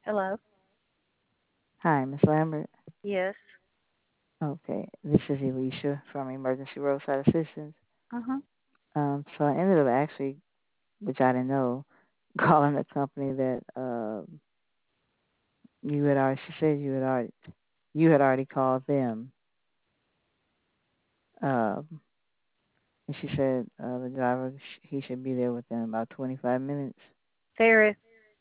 Hello. Hi, Miss Lambert. Yes. Okay, this is Alicia from Emergency Roadside Assistance. Uh-huh. So I ended up actually, which I didn't know, calling the company that you had already. She said you had already called them, um, and she said the driver he should be there within about 25 minutes. Ferris.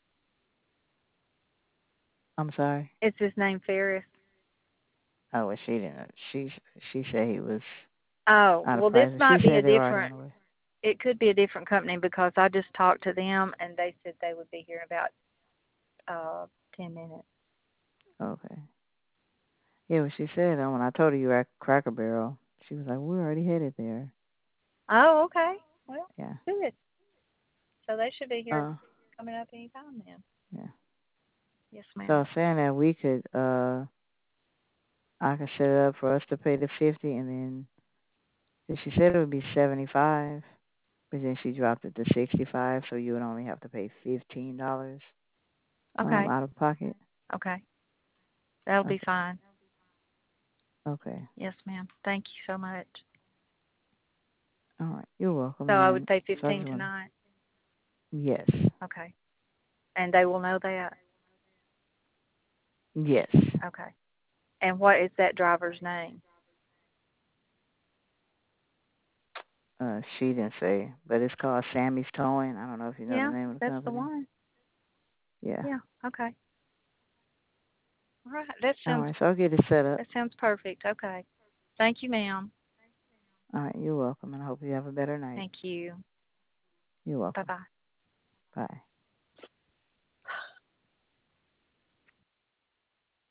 I'm sorry. Is his name Ferris? Oh, well, she didn't. She said he was Oh, out of well, this price. She might be a said they were already on different. the way. It could be a different company because I just talked to them and they said they would be here in about uh 10 minutes. Okay. Yeah, well, she said when I told her you were at Cracker Barrel, she was like, "We're already headed there." Oh, okay. Well, Yeah. good. So they should be here Uh, coming up any time then. yeah. Yes, So I ma'am. was saying that I could set it up for us to pay the 50, and then 'cause she said it would be 75, but then she dropped it to 65, so you would only have to pay $15 Okay. out of pocket. Okay. That'll be Okay. fine. Okay. Yes, ma'am. Thank you so much. All right. You're welcome. So I would And pay so I 15 just want to. tonight. Yes. Okay. And they will know that. Yes. Okay. And what is that driver's name? She didn't say, but it's called Sammy's Towing. I don't know if you know the Yeah, name of the that's the company. one. Yeah. Yeah. Okay. All right. That All sounds right. So I'll get it set up. that sounds perfect. Okay. Thank you, ma'am. All right. You're welcome, and I hope you have a better night. Thank you. You're Bye welcome. bye. Bye.